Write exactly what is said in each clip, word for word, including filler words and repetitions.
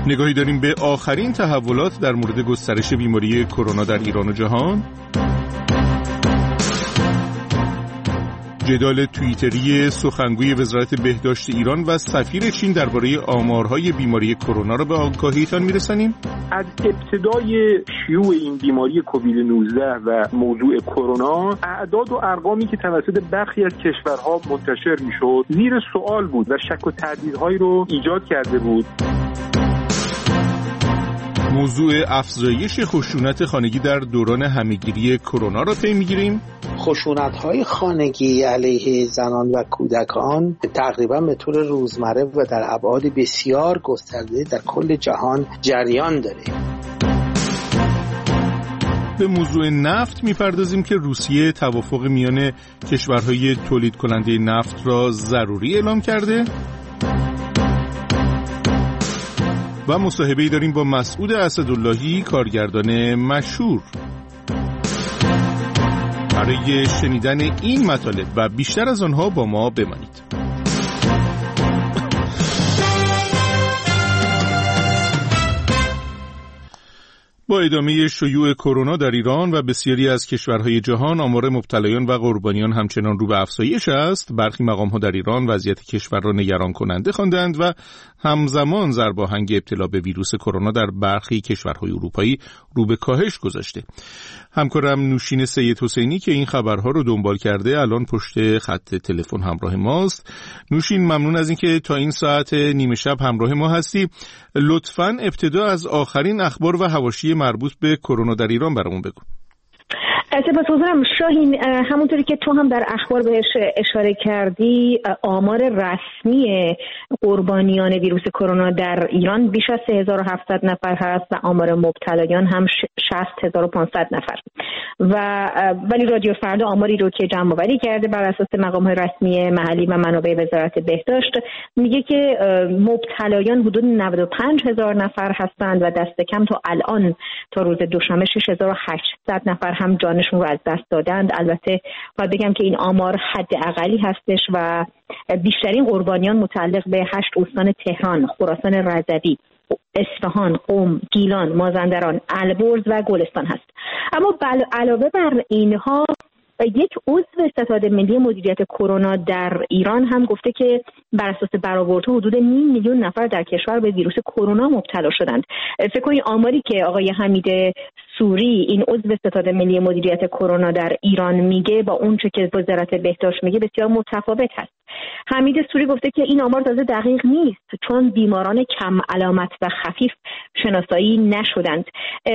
نگاهی داریم به آخرین تحولات در مورد گسترش بیماری کرونا در ایران و جهان. جدال توییتری سخنگوی وزارت بهداشت ایران و سفیر چین درباره آمارهای بیماری کرونا را به آگاهیتان میرسانیم. از ابتدای شیوع این بیماری کووید نوزده و موضوع کرونا، اعداد و ارقامی که توسط برخی از کشورها منتشر میشد زیر سوال بود و شک و تردیدهایی رو ایجاد کرده بود. موضوع افزایش خشونت خانگی در دوران همه‌گیری کرونا را پی می‌گیریم. خشونت‌های خانگی علیه زنان و کودکان تقریبا به طور روزمره و در ابعاد بسیار گسترده در کل جهان جریان داره. به موضوع نفت می‌پردازیم که روسیه توافق میان کشورهای تولید کننده نفت را ضروری اعلام کرده. و مصاحبه‌ای داریم با مسعود اسداللهی، کارگردان مشهور. برای شنیدن این مطالب و بیشتر از آنها با ما بمانید. با ادامه شیوع کرونا در ایران و بسیاری از کشورهای جهان، آمار مبتلایان و قربانیان همچنان رو به افزایش است. برخی مقام‌ها در ایران وضعیت کشور را نگران کننده خواندند و همزمان ضرباهنگ ابتلا به ویروس کرونا در برخی کشورهای اروپایی رو به کاهش گذاشته. همکارم نوشین سید حسینی که این خبرها رو دنبال کرده الان پشت خط تلفن همراه ماست. نوشین، ممنون از اینکه تا این ساعت نیمه شب همراه ما هستی. لطفاً ابتدا از آخرین اخبار و حواشی مربوط به کرونا در ایران برامون بگو. سپاسگزارم شاهین. همونطوری که تو هم در اخبار بهش اشاره کردی، آمار رسمی قربانیان ویروس کرونا در ایران بیش از سه هزار و هفتصد نفر هست و آمار مبتلایان هم شصت هزار و پانصد نفر. و ولی رادیو فردا آماری رو که جمع آوری کرده بر اساس مقام‌های رسمی محلی و منابع وزارت بهداشت میگه که مبتلایان حدود نود و پنج هزار نفر هستند و دست کم تا الان تا روز دوشنبه شش هزار و هشتصد نفر هم جانشون رو از دست دادند. البته باید بگم که این آمار حداقلی هستش و بیشترین قربانیان متعلق به هشت استان تهران، خراسان رضوی، اصفهان، قم، گیلان، مازندران، البرز و گلستان هست. اما علاوه بر اینها یک عضو ستاد ملی مدیریت کرونا در ایران هم گفته که بر اساس برآوردها حدود نیم میلیون نفر در کشور به ویروس کرونا مبتلا شدند. فکر کنید آماری که آقای حمید سوری، این عضو ستاد ملی مدیریت کرونا در ایران میگه با اون چه که وزارت بهداشت میگه بسیار متفاوت هست. حمید سوری گفته که این آمار تازه دقیق نیست چون بیماران کم علامت و خفیف شناسایی نشدند.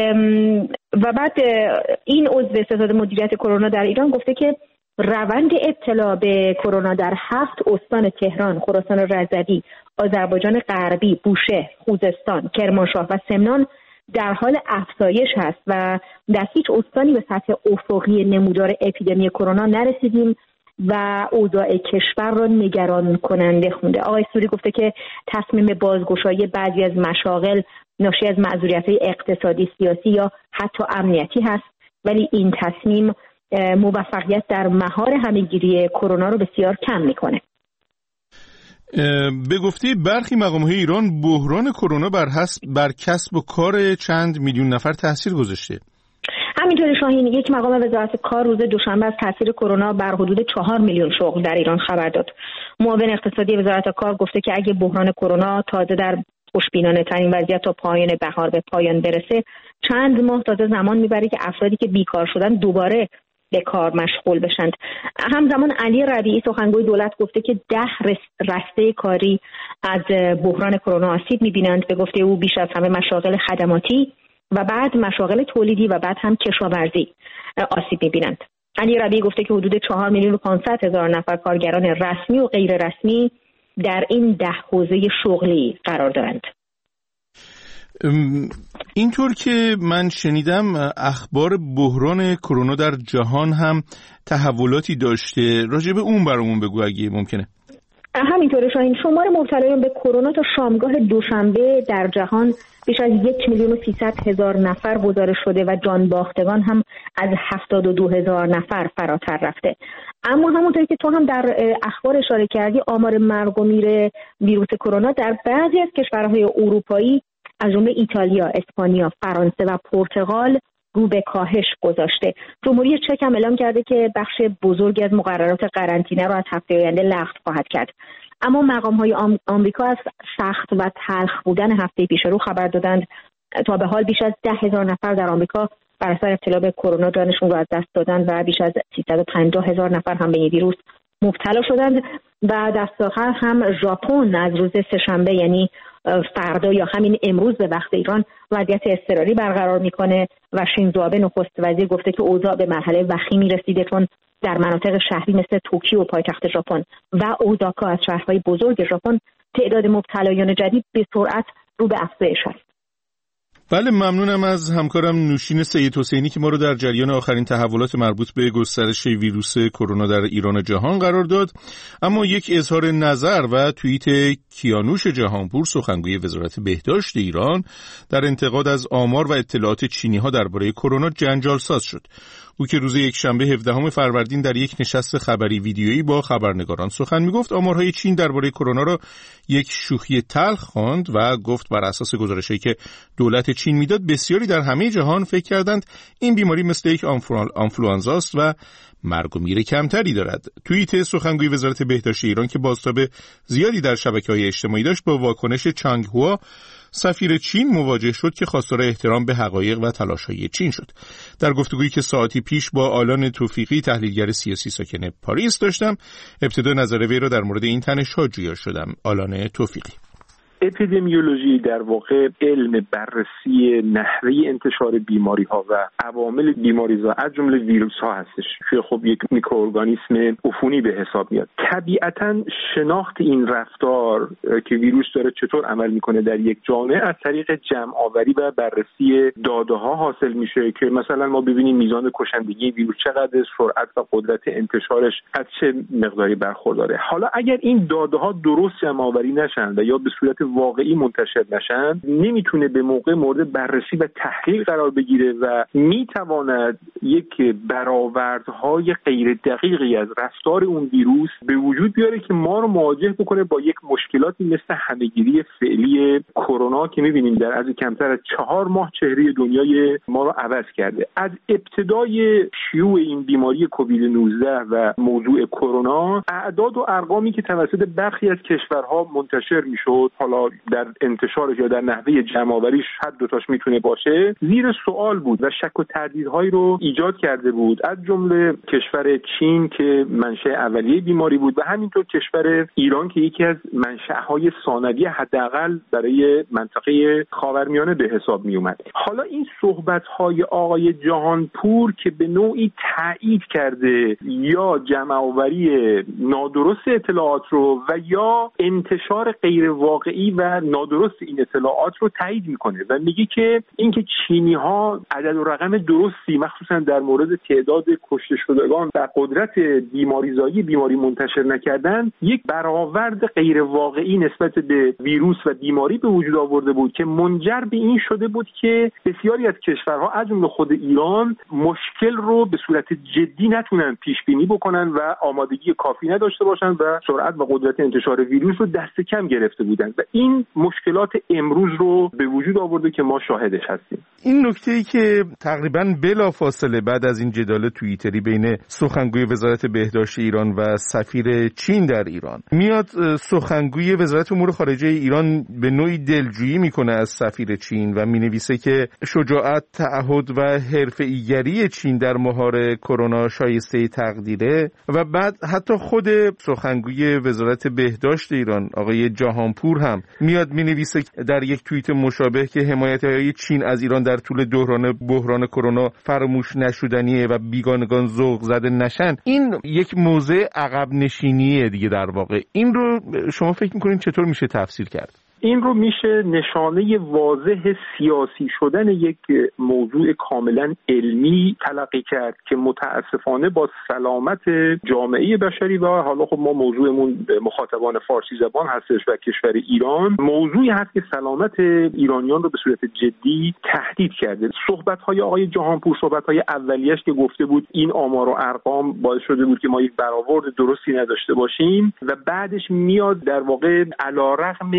و بعد این عضو ستاد مدیریت کرونا در ایران گفته که روند ابتلا به کرونا در هفت استان تهران، خراسان رضوی، آذربایجان غربی، بوشهر، خوزستان، کرمانشاه و سمنان در حال افزایش هست و در هیچ استانی به سطح افقی نمودار اپیدمی کرونا نرسیدیم و اوضاع کشور را نگران کننده خونده. آقای سوری گفته که تصمیم بازگشایی بعضی از مشاغل ناشی از معذوریت‌های اقتصادی، سیاسی یا حتی امنیتی هست، ولی این تصمیم موفقیت در مهار همه‌گیری کرونا رو بسیار کم میکنه. به گفته برخی مقام‌های ایران، بحران کرونا بر حسب بر کسب و کار چند میلیون نفر تاثیر گذاشته. همینطور شاهین، یک مقام وزارت کار روز دوشنبه از تاثیر کرونا بر حدود چهار میلیون شغل در ایران خبر داد. معاون اقتصادی وزارت کار گفته که اگه بحران کرونا تازه در خوشبینانه ترین وضعیت تا پایان بهار به پایان برسه، چند ماه تازه زمان میبره که افرادی که بیکار شدن دوباره به کار مشغول بشند. همزمان علی ربیعی سخنگوی دولت گفته که ده رسته کاری از بحران کرونا آسیب میبینند. به گفته او بیش از همه مشاغل خدماتی و بعد مشاغل تولیدی و بعد هم کشاورزی آسیب میبینند. علی ربیعی گفته که حدود چهار میلیون و پانصد هزار نفر کارگران رسمی و غیر رسمی در این ده حوزه شغلی قرار دارند. اینطور که من شنیدم اخبار بحران کرونا در جهان هم تحولاتی داشته. راجع به اون برامون بگو اگه ممکنه. همینطوره شاهین، شمار مبتلایان به کرونا تا شامگاه دوشنبه در جهان بیش از یک میلیون و سیصد هزار نفر گزارش شده و جان باختگان هم از هفتاد و دو هزار نفر فراتر رفته. اما همونطوری که تو هم در اخبار اشاره کردی، آمار مرگ و میر ویروس کرونا در بعضی از کشورهای اروپایی از جمله ایتالیا، اسپانیا، فرانسه و پرتغال رو به کاهش گذاشته. جمهوری چک هم اعلام کرده که بخش بزرگی از مقررات قرنطینه را از هفته آینده لغو خواهد کرد. اما مقام‌های آم... آمریکا از سخت و تلخ بودن هفته پیش رو خبر دادند. تا به حال بیش از ده هزار نفر در آمریکا بر اثر ابتلا به کرونا جانشون رو از دست دادند و بیش از سیصد و پنجاه هزار نفر هم به این ویروس مبتلا شدند و دست آخر هم ژاپن از روز سه‌شنبه یعنی فردا یا همین امروز به وقت ایران وضعیت اضطراری برقرار میکنه و شینزو آبه نخست وزیر گفته که اوضاع به مرحله وخیمی رسیده، چون در مناطق شهری مثل توکیو پایتخت ژاپن و اوزاکا از شهرهای بزرگ ژاپن تعداد مبتلایان جدید به سرعت رو به افزایش است. بله، ممنونم از همکارم نوشین سید حسینی که ما رو در جریان آخرین تحولات مربوط به گسترش ویروس کرونا در ایران و جهان قرار داد. اما یک اظهار نظر و توییت کیانوش جهانپور، سخنگوی وزارت بهداشت ایران، در انتقاد از آمار و اطلاعات چینی‌ها درباره کرونا جنجال ساز شد. او که روز یکشنبه هفدهم فروردین در یک نشست خبری ویدیویی با خبرنگاران سخن میگفت، آمارهای چین درباره کرونا را یک شوخی تلخ خواند و گفت بر اساس گزارشی که دولت چین میداد بسیاری در همه جهان فکر کردند این بیماری مثل یک آنفلوانزاست و مرگ و میر کمتری دارد. توییت سخنگوی وزارت بهداشت ایران که بازتاب زیادی در شبکه‌های اجتماعی داشت با واکنش چانگ هوا، سفیر چین، مواجه شد که خواستار احترام به حقایق و تلاش‌های چین شد. در گفتگویی که ساعتی پیش با آلان توفیقی، تحلیلگر سیاسی ساکن پاریس داشتم، ابتدا نظر وی را در مورد این تنش‌ها جویا شدم. آلان توفیقی: اپیدمیولوژی در واقع علم بررسی نحوه انتشار بیماری ها و عوامل بیماریزا از جمله ویروس ها هستش که خب یک میکروارگانیسم عفونی به حساب میاد. طبیعتاً شناخت این رفتار که ویروس داره چطور عمل میکنه در یک جامعه از طریق جمع آوری و بررسی داده ها حاصل میشه که مثلا ما ببینیم میزان کشندگی ویروس چقدر، سرعت و قدرت انتشارش از چه مقداری برخورداره. حالا اگر این داده ها درست جمع آوری نشن و یا به صورت واقعی منتشر نشن، نمیتونه به موقع مورد بررسی و تحلیل قرار بگیره و میتواند یک برآوردهای غیر دقیقی از رفتار اون ویروس به وجود بیاره که ما رو مواجه بکنه با یک مشکلاتی مثل همهگیری فعلی کرونا که میبینیم در از کمتر از چهار ماه چهره دنیای ما رو عوض کرده. از ابتدای شیوع این بیماری کووید نوزده و موضوع کرونا، اعداد و ارقامی که توسط برخی از کشورها منتشر میشد، حالا در انتشارش یا در نحوه جمع‌آوریش حد دوتاش میتونه باشه، زیر سوال بود و شک و تردیدهایی رو ایجاد کرده بود، از جمله کشور چین که منشأ اولیه بیماری بود و همینطور کشور ایران که یکی از منشأهای ثانوی حداقل برای منطقه خاورمیانه به حساب می اومد. حالا این صحبت‌های آقای جهانپور که به نوعی تایید کرده یا جمع‌آوری نادرست اطلاعات رو و یا انتشار غیر واقعی و نادرست این اطلاعات رو تایید میکنه و میگه که اینکه چینی‌ها عدد و رقم درستی مخصوصا در مورد تعداد کشته شدگان و قدرت بیماریزایی بیماری منتشر نکردن، یک برآورد غیر واقعی نسبت به ویروس و بیماری به وجود آورده بود که منجر به این شده بود که بسیاری از کشورها از جمله خود ایران مشکل رو به صورت جدی نتونن پیش بینی بکنن و آمادگی کافی نداشته باشن و سرعت و قدرت انتشار ویروس رو دست کم گرفته بودن و این مشکلات امروز رو به وجود آورده که ما شاهدش هستیم. این نکته‌ای که تقریباً بلافاصله بعد از این جدال توییتری بین سخنگوی وزارت بهداشت ایران و سفیر چین در ایران میاد، سخنگوی وزارت امور خارجه ایران به نوعی دلجویی میکنه از سفیر چین و مینویسه که شجاعت، تعهد و حرفه‌ایگری چین در مهار کرونا شایسته تقدیره و بعد حتی خود سخنگوی وزارت بهداشت ایران آقای جهانپور هم میاد مینویسه در یک توییت مشابه که حمایت‌های چین از ایران در طول دوران بحران کرونا فراموش نشدنیه و بیگانگان ذوق زده نشن. این یک موضع عقب نشینیه دیگه در واقع. این رو شما فکر می‌کنین چطور میشه تفسیر کرد؟ این رو میشه نشانه واضح سیاسی شدن یک موضوع کاملا علمی تلقی کرد که متاسفانه با سلامت جامعه بشری و حالا خب ما موضوعمون مخاطبان فارسی زبان هستش و کشور ایران، موضوعی هست که سلامت ایرانیان رو به صورت جدی تهدید کرده. صحبت‌های آقای جهانپور، صحبت‌های اولیه‌اش که گفته بود این آمار و ارقام باعث شده بود که ما یک برآورد درستی نداشته باشیم و بعدش میاد در واقع علیرغم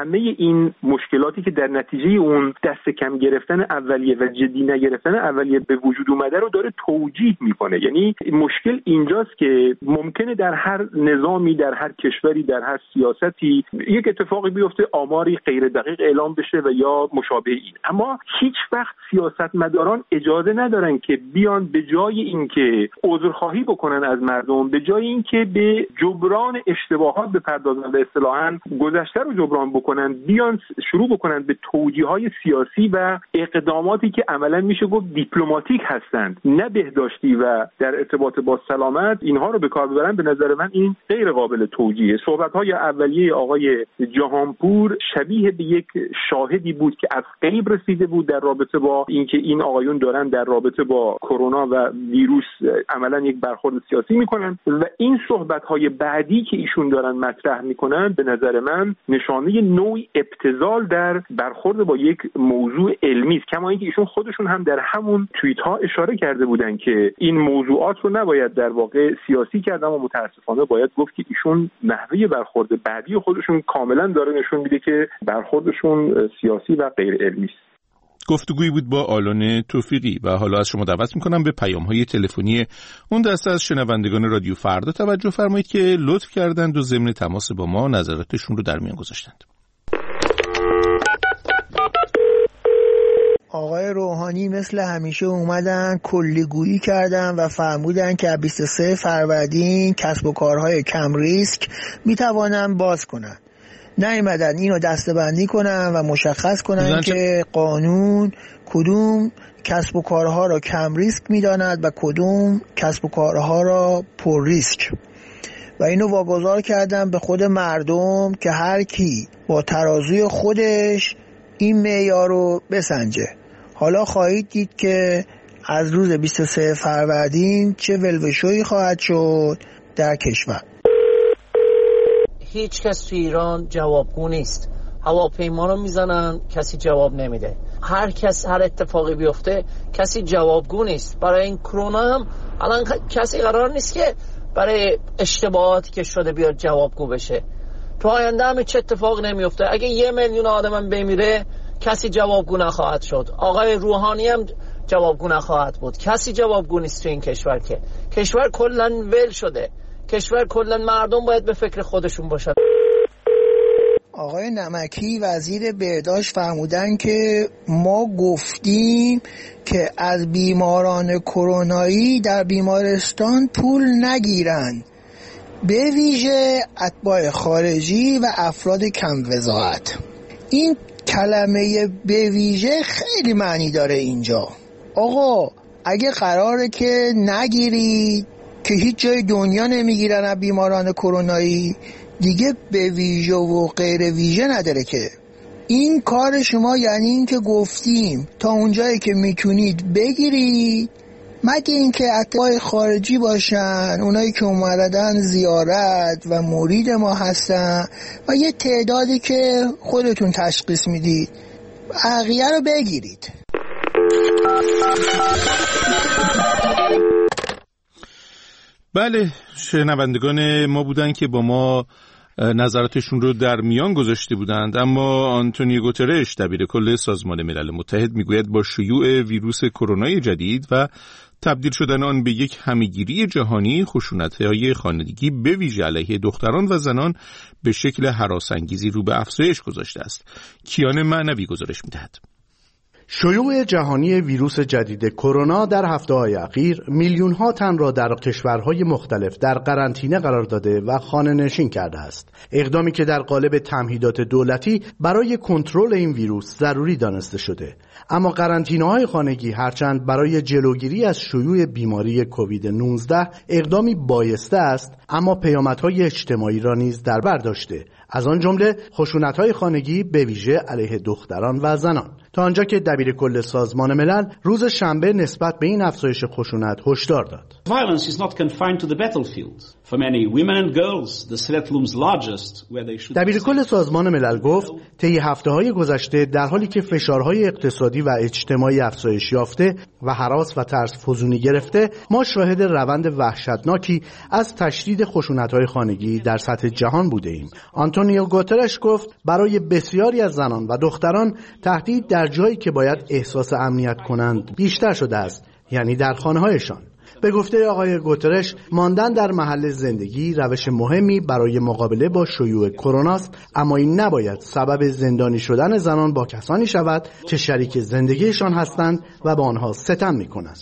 همه این مشکلاتی که در نتیجه اون دست کم گرفتن اولیه و جدی نگرفتن اولیه به وجود اومده رو داره توجیه میکنه. یعنی مشکل اینجاست که ممکنه در هر نظامی، در هر کشوری، در هر سیاستی یک اتفاقی بیفته، آماری غیر دقیق اعلام بشه و یا مشابه این، اما هیچ وقت سیاستمداران اجازه ندارن که بیان به جای اینکه عذرخواهی بکنن از مردم، به جای اینکه به جبران اشتباهات بپردازن و اصطلاحاً گذشته رو جبران بکنن، بیان شروع بکنن به توجیه‌های سیاسی و اقداماتی که عملاً میشه گفت دیپلماتیک هستند، نه بهداشتی و در ارتباط با سلامت، اینها رو به کار ببرن. به نظر من این غیر قابل توجیه. صحبت‌های اولیه آقای جهانپور شبیه به یک شاهدی بود که از غیب رسیده بود در رابطه با اینکه این آقایون دارن در رابطه با کرونا و ویروس عملاً یک برخورد سیاسی میکنن و این صحبت‌های بعدی که ایشون دارن مطرح میکنن به نظر من نشانه نوعی ابتذال در برخورد با یک موضوع علمی است. کما اینکه ایشون خودشون هم در همون توییت ها اشاره کرده بودن که این موضوعات رو نباید در واقع سیاسی کرد، اما متاسفانه باید گفت که ایشون نحوه برخورد بعدی خودشون کاملا داره نشون میده که برخوردشون سیاسی و غیر علمی است. گفتگویی بود با آلان توفیقی و حالا از شما دعوت میکنم به پیام‌های تلفنی اون دسته از شنوندگان رادیو فردا توجه فرمایید که لطف کردند و ضمن تماس با ما نظراتشون رو در میان گذاشتند. آقای روحانی مثل همیشه اومدن کلیگویی کردن و فرمودن که بیست و سه فروردین کسب و کارهای کم ریسک میتوانن باز کنن. نیومدن اینو دسته‌بندی کنن و مشخص کنن که قانون کدوم کسب و کارها را کم ریسک میداند و کدوم کسب و کارها را پر ریسک، و اینو واگذار کردن به خود مردم که هر کی با ترازوی خودش این معیار رو بسنجه. حالا خواهید دید که از روز بیست و سه فروردین چه ولوشویی خواهد شد در کشور. هیچ کس تو ایران جوابگو نیست. هواپیما رو میزنن کسی جواب نمیده. هر کس هر اتفاقی بیفته کسی جوابگو نیست. برای این کرونا هم الان کسی قرار نیست که برای اشتباهاتی که شده بیاد جوابگو بشه. تو آینده هم چه اتفاق نمیفته. اگه یه میلیون آدم بمیره کسی جوابگو نخواهد شد. آقای روحانی هم جوابگو نخواهد بود. کسی جوابگو نیست تو این کشور. که کشور کلا ول شده. کشور کلا مردم باید به فکر خودشون باشن. آقای نمکی وزیر بهداشت فرمودن که ما گفتیم که از بیماران کرونایی در بیمارستان پول نگیرن، به ویژه اتباع خارجی و افراد کم وضاحت. این کلمه به ویژه خیلی معنی داره اینجا. آقا اگه قراره که نگیرید که هیچ جای دنیا نمیگیرن از بیماران کرونایی، دیگه به ویژه و غیر ویژه نداره که. این کار شما یعنی این که گفتیم تا اونجایی که میتونید بگیرید، مگه اینکه اتباع خارجی باشن، اونایی که اومدن زیارت و مرید ما هستن و یه تعدادی که خودتون تشخیص میدید، بقیه رو بگیرید. بله، شنوندگان ما بودن که با ما نظراتشون رو در میان گذاشته بودند. اما آنتونیو گوترش دبیر کل سازمان ملل متحد میگوید با شیوع ویروس کرونای جدید و تبدیل شدن آن به یک همه‌گیری جهانی، خشونت‌های خانگی به ویژه علیه دختران و زنان به شکل هراس‌انگیزی رو به افزایش گذاشته است. کیان معنوی گزارش می‌دهد. شیوع جهانی ویروس جدید کرونا در هفته‌های اخیر میلیون‌ها تن را در کشورهای مختلف در قرنطینه قرار داده و خانه‌نشین کرده است. اقدامی که در قالب تمهیدات دولتی برای کنترل این ویروس ضروری دانسته شده. اما قرنطینه‌های خانگی هرچند برای جلوگیری از شیوع بیماری کووید نوزده اقدامی بایسته است، اما پیامدهای اجتماعی را نیز در بر داشته، از آن جمله خشونت‌های خانگی به ویژه علیه دختران و زنان. تا آنجا که دبیر کل سازمان ملل روز شنبه نسبت به این افزایش خشونت هشدار داد. Violence is not confined to the battlefield. For many women and girls, the threat looms largest where they should. دبیرکل سازمان ملل گفت طی هفته‌های گذشته در حالی که فشارهای اقتصادی و اجتماعی افزایش یافته و هراس و ترس فزونی گرفته، ما شاهد روند وحشتناکی از تشدید خشونت‌های خانگی در سطح جهان بوده‌ایم. آنتونیو گوترش گفت برای بسیاری از زنان و دختران تهدید در جایی که باید احساس امنیت کنند بیشتر شده است، یعنی در خانه‌هایشان. به گفته آقای گوترش، ماندن در محل زندگی روش مهمی برای مقابله با شیوع کرونا است، اما این نباید سبب زندانی شدن زنان با کسانی شود که شریک زندگیشان هستند و با آنها ستم می‌کنند.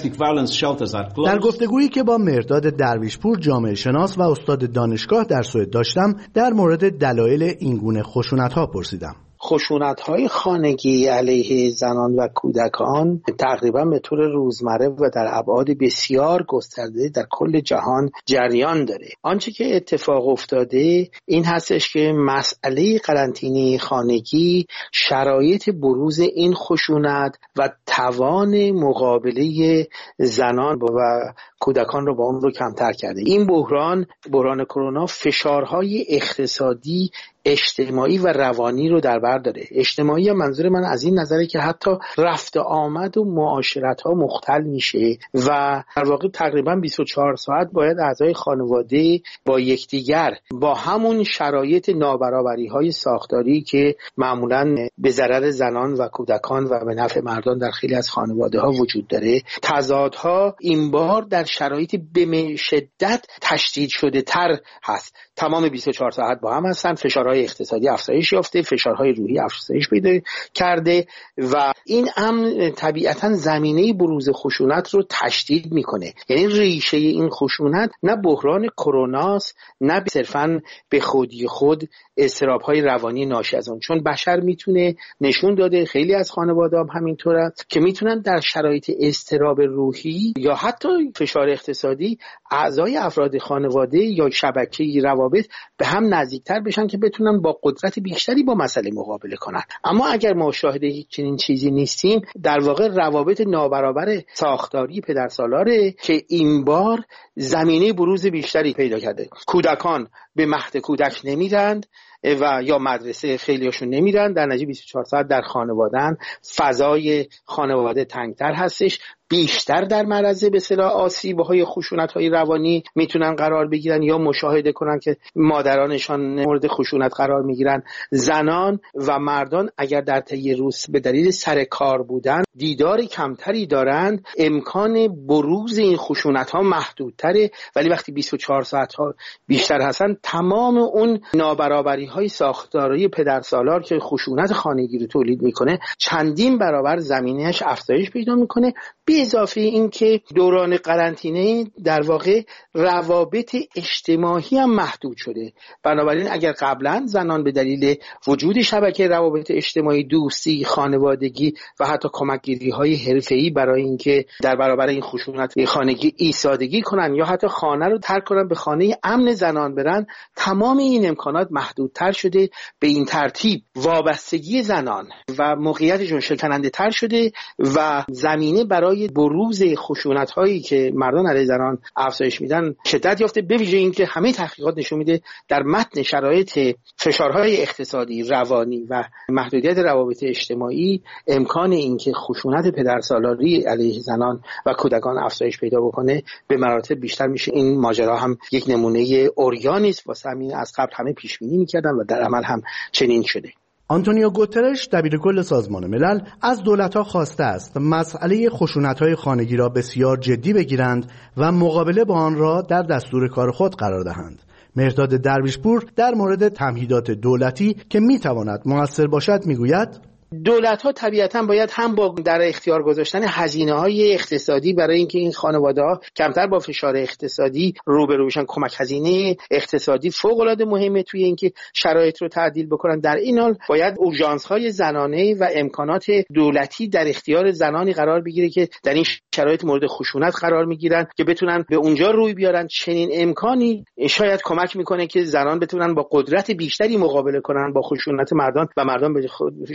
در گفتگویی که با مرداد درویشپور جامعه شناس و استاد دانشگاه در سوئد داشتم، در مورد دلایل این گونه خشونت‌ها پرسیدم. خشونت‌های خانگی علیه زنان و کودکان تقریبا به طور روزمره و در ابعاد بسیار گسترده در کل جهان جریان داره. آنچه که اتفاق افتاده این هستش که مسئله قرنطینه خانگی شرایط بروز این خشونت و توان مقابله زنان و کودکان رو با اون رو کمتر کرده. این بحران بحران کرونا فشارهای اقتصادی، اجتماعی و روانی رو در بر داره. اجتماعی منظور من از این نظره که حتی رفت آمد و معاشرت ها مختل میشه و در واقع تقریبا بیست و چهار ساعت باید اعضای خانواده با یکدیگر با همون شرایط نابرابری های ساختاری که معمولا به ضرر زنان و کودکان و به نفع مردان در خیلی از خانواده ها وجود داره، تضادها این بار در شرایط به شدت تشدید شده تر هست. تمام بیست و چهار ساعت با هم هستن، فشارهای اقتصادی افزایش یافته، فشارهای روحی افزایش پیدا کرده و این امر طبیعتا زمینه بروز خشونت رو تشدید میکنه. یعنی ریشه این خشونت نه بحران کروناست، نه صرفاً به خودی خود اضطراب‌های روانی ناشی از اون، چون بشر میتونه نشون داده خیلی از خانواده‌ها هم همینطوره که میتونن در شرایط اضطراب روحی یا حتی فشار اقتصادی اعضای افراد خانواده یا شبکه روابط به هم نزدیکتر بشن که بتونن با قدرت بیشتری با مسئله مقابله کنن. اما اگر ما شاهد چنین چیزی نیستیم، در واقع روابط نابرابر ساختاری پدرسالاره که این بار زمینه بروز بیشتری پیدا کرده. کودکان به مهد کودک نمیرند و یا مدرسه خیلیاشون نمیرن، در نتیجه بیست و چهار ساعت در خانواده‌ان، فضای خانواده تنگتر هستش، بیشتر در معرض به اصطلاح آسیب‌های خشونت‌های روانی میتونن قرار بگیرن یا مشاهده کنن که مادرانشان مورد خشونت قرار میگیرن. زنان و مردان اگر در طی روز به دلیل سر کار بودن دیدار کمتری دارند، امکان بروز این خشونت‌ها محدودتره، ولی وقتی بیست و چهار ساعت ها بیشتر هستن، تمام اون نابرابری‌های ساختاری پدرسالار که خشونت خانگی رو تولید میکنه چندین برابر زمینه‌اش افزایش پیدا میکنه. به اضافه این که دوران قرنطینه در واقع روابط اجتماعی هم محدود شده. بنابراین اگر قبلا زنان به دلیل وجود شبکه روابط اجتماعی، دوستی، خانوادگی و حتی کمک‌گیری‌های حرفه‌ای برای اینکه در برابر این خشونت خانگی ایستادگی کنن یا حتی خانه رو ترک کنن به خانه امن زنان برن، تمام این امکانات محدودتر شده. به این ترتیب وابستگی زنان و موقعیتشون شکننده تر شده و زمینه برای بروز خشونت هایی که مردان علیه زنان افزایش میدن شدت یافته. به ویژه اینکه همه تحقیقات نشون میده در متن شرایط فشارهای اقتصادی، روانی و محدودیت روابط اجتماعی امکان اینکه خشونت پدرسالاری علیه زنان و کودکان افزایش پیدا بکنه به مراتب بیشتر میشه. این ماجرا هم یک نمونه اوریانی است، واسه همین از قبل همه پیش بینی میکردن و در عمل هم چنین شده. آنتونیو گوترش دبیرکل سازمان ملل از دولت‌ها خواسته است مسئله خشونت‌های خانگی را بسیار جدی بگیرند و مقابله با آن را در دستور کار خود قرار دهند. مرداد درویشپور در مورد تمهیدات دولتی که می‌تواند مؤثر باشد می‌گوید: دولت‌ها طبیعتاً باید هم با در اختیار گذاشتن هزینه‌های اقتصادی برای اینکه این خانواده‌ها کمتر با فشار اقتصادی روبرو بشن، کمک هزینه اقتصادی فوق‌العاده مهمه توی اینکه شرایط رو تعدیل بکنن. در این حال باید اورژانس‌های زنانه و امکانات دولتی در اختیار زنانی قرار بگیره که در این شرایط مورد خشونت قرار میگیرن که بتونن به اونجا روی بیارن. چنین امکانی شاید کمک میکنه که زنان بتونن با قدرت بیشتری مقابله کنن با خشونت مردان و مردان به خودشون اجازه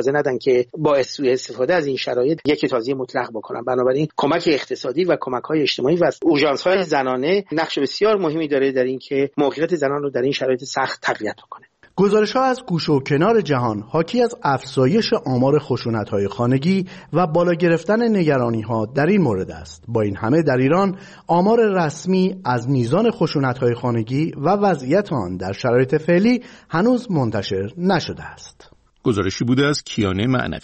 اجازه ندن که با سوء استفاده از این شرایط یک توزیع مطلق بکنن. بنابراین کمک اقتصادی و کمک‌های اجتماعی و اورژانس‌های زنانه نقش بسیار مهمی داره در اینکه موقعیت زنان رو در این شرایط سخت تقویت کنه. گزارش‌ها از گوشه و کنار جهان حاکی از افزایش آمار خشونت‌های خانگی و بالا گرفتن نگرانی‌ها در این مورد است. با این همه در ایران آمار رسمی از میزان خشونت‌های خانگی و وضعیت آن در شرایط فعلی هنوز منتشر نشده است. گزارشی بوده از کیانه معنوی.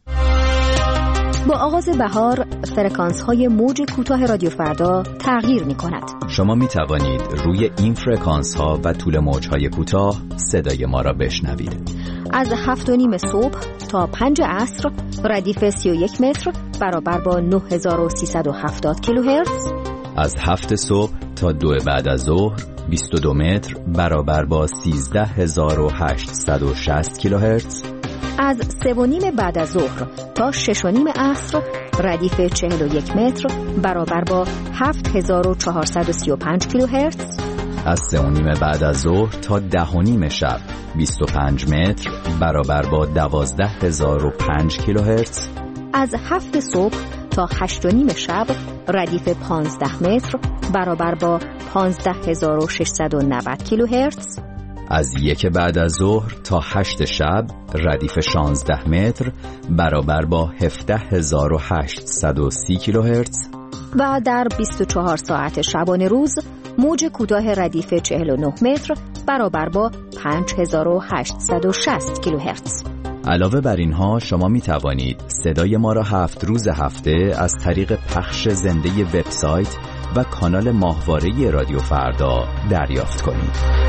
با آغاز بهار فرکانس‌های موج کوتاه رادیو فردا تغییر می‌کند. شما می‌توانید روی این فرکانس‌ها و طول موج‌های کوتاه صدای ما را بشنوید. از هفت و نیم صبح تا پنج عصر ردیف سی و یک متر برابر با نه هزار و سیصد و هفتاد کیلوهرتز. از هفت صبح تا دو بعد از ظهر بیست و دو متر برابر با سیزده هزار و هشتصد و شصت کیلوهرتز. از سه و نیم بعد از ظهر تا شش و نیم عصر ردیف چهل و یک متر برابر با هفت هزار و چهارصد و سی و پنج کیلوهرتز. از سه و نیم بعد از ظهر تا ده و نیم شب بیست و پنج متر برابر با دوازده هزار و پنج کیلوهرتز. از هفت صبح تا هشت و نیم شب ردیف پانزده متر برابر با پانزده هزار و ششصد و نود کیلوهرتز. از یک بعد از ظهر تا هشت شب ردیف شانزده متر برابر با هفده هزار و هشتصد و سی کیلوهرتز. و در بیست و چهار ساعت شبانه روز موج کوتاه ردیف چهل و نه متر برابر با پنج هزار و هشتصد و شصت کیلوهرتز. علاوه بر اینها شما می توانید صدای ما را هفت روز هفته از طریق پخش زنده وبسایت و کانال ماهواره رادیو فردا دریافت کنید.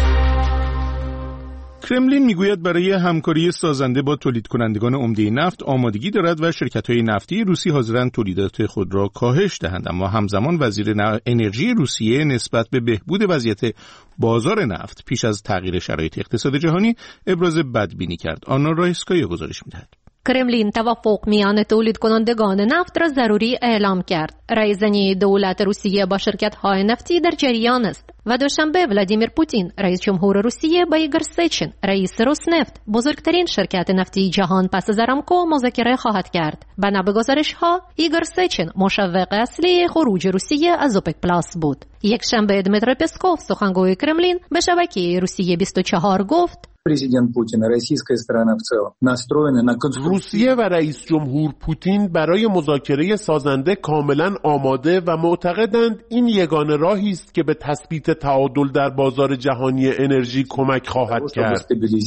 کرملین میگوید برای همکاری سازنده با تولید کنندگان عمده نفت آمادگی دارد و شرکت‌های نفتی روسی حاضرند تولیدات خود را کاهش دهند، اما همزمان وزیر انرژی روسیه نسبت به بهبود وضعیت بازار نفت پیش از تغییر شرایط اقتصاد جهانی ابراز بدبینی کرد. آنا رایسکایا گزارش می‌دهد. کرملین توافق میان تولید کنندگان نفت را ضروری اعلام کرد. رئیس‌جمهوری دولت روسیه با شرکت‌های نفتی در جریان است و دوشنبه ولادیمیر پوتین رئیس جمهور روسیه با ایگور سچین رئیس روسنفت بزرگترین شرکت نفتی جهان پس از آرامکو مذاکره خواهد کرد. بنا به گزارش‌ها ایگور سچین مشوق اصلی خروج روسیه از اوپک پلاس بود. یک شنبه دمیترو پسکوف سخنگوی کرملین به شبکه روسیه بیست و چهار گفت президент Путин, российская сторона в целом настроены на конструктивизм. روسیه و رئیس جمهور پوتین برای مذاکره سازنده کاملا آماده و معتقدند این یگانه راهی است که به تثبیت تعادل در بازار جهانی انرژی کمک خواهد کرد.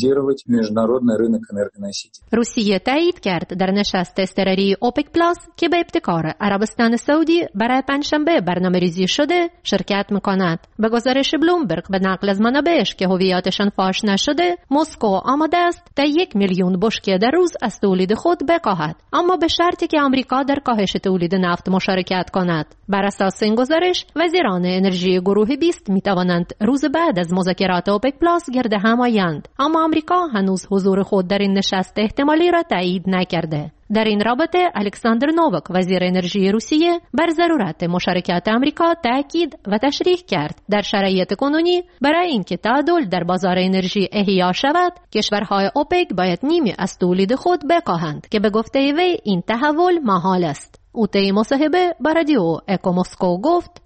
روسیه تایید کرد در نشست اضطراری اوپک پلاس که به ابتکار عربستان سعودی برای پنجشنبه برنامه‌ریزی شده شرکت می‌کند. به گزارش بلومبرگ به نقل از منابعش که هویتشان فاش نشده، مسکو آماده است تا یک میلیون بشکه در روز از تولید خود بکاهد، اما به شرطی که آمریکا در کاهش تولید نفت مشارکت کند. بر اساس این گزارش وزیران انرژی گروه بیست می توانند روز بعد از مذاکرات اوپک پلاس گرد هم آیند، اما آمریکا هنوز حضور خود در این نشست احتمالی را تایید نکرده. در این رابطه الکساندر نووک وزیر انرژی روسیه بر ضرورت مشارکت آمریکا تاکید و تشریح کرد. در شرایط کنونی برای اینکه تعادل در بازار انرژی احیا شود، کشورهای اوپک باید نیمی از تولید خود بکاهند که به گفته وی این تحول محال است. او طی مصاحبه با رادیو اکو مسکو گفت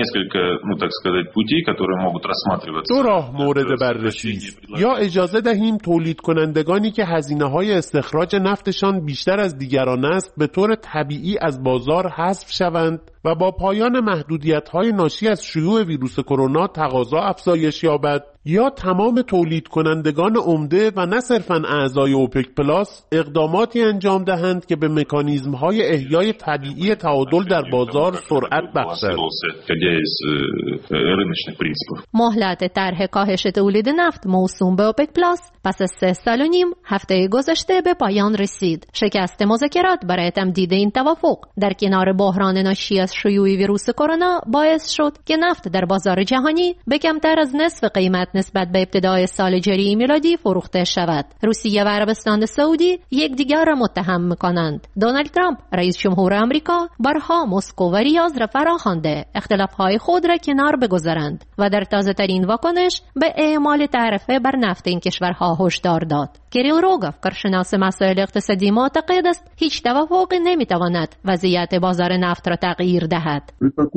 دو راه مورد بررسی است. یا اجازه دهیم تولید کنندگانی که هزینه‌های استخراج نفتشان بیشتر از دیگران است به طور طبیعی از بازار حذف شوند و با پایان محدودیت‌های ناشی از شیوع ویروس کرونا تقاضا افزایش یابد، یا تمام تولید کنندگان عمده و نه صرفاً اعضای اوپک پلاس اقداماتی انجام دهند که به مکانیزم‌های احیای طبیعی تعادل در بازار سرعت بخشد. مهلت طرح کاهش تولید نفت موسوم به اوپک پلاس پس از سه سال و نیم هفته گذشته به پایان رسید. شکست مذاکرات برای تمدید این توافق در کنار بحران ناشی از شیوع ویروس کرونا باعث شد که نفت در بازار جهانی به کمتر از نصف قیمت نسبت به ابتدای سال جاری میلادی فروخته شود. روسیه و عربستان سعودی یکدیگر را متهم می‌کنند. دونالد ترامپ رئیس جمهور آمریکا بارها مسکو و ریاض را فراخوانده اختلاف‌های خود را کنار بگذارند و در تازه‌ترین واکنش به اعمال تعرفه بر نفت این کشورها هشدار داد. کریل روگاف، کارشناس مسائل اقتصادی، معتقد است هیچ توافقی نمی‌تواند وضعیت بازار نفت را تغییر دهد.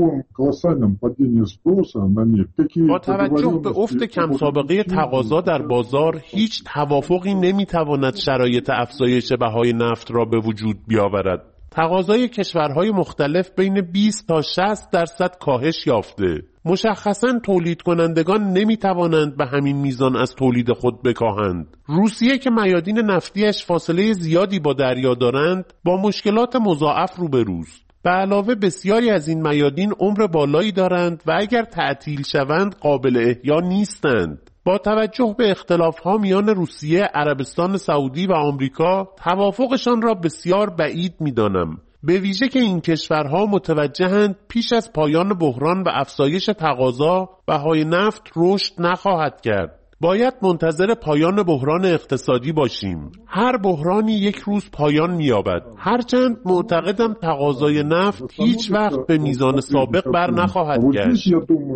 با توجه به افت کم سابقه تقاضا در بازار، هیچ توافقی نمی‌تواند شرایط افزایش بهای نفت را به وجود بیاورد. تقاضای کشورهای مختلف بین بیست تا شصت درصد کاهش یافته. مشخصاً تولید کنندگان نمی توانند به همین میزان از تولید خود بکاهند. روسیه که میادین نفتیش فاصله زیادی با دریا دارند، با مشکلات مضاعف روبروست. به علاوه بسیاری از این میادین عمر بالایی دارند و اگر تعطیل شوند قابل احیا نیستند. با توجه به اختلاف‌ها میان روسیه، عربستان سعودی و آمریکا، توافقشان را بسیار بعید می‌دانم. به ویژه که این کشورها متوجهند پیش از پایان بحران و افزایش تقاضا، بهای نفت رشد نخواهد کرد. باید منتظر پایان بحران اقتصادی باشیم. هر بحرانی یک روز پایان می‌یابد. هرچند معتقدم تقاضای نفت هیچ وقت به میزان سابق بر نخواهد گشت.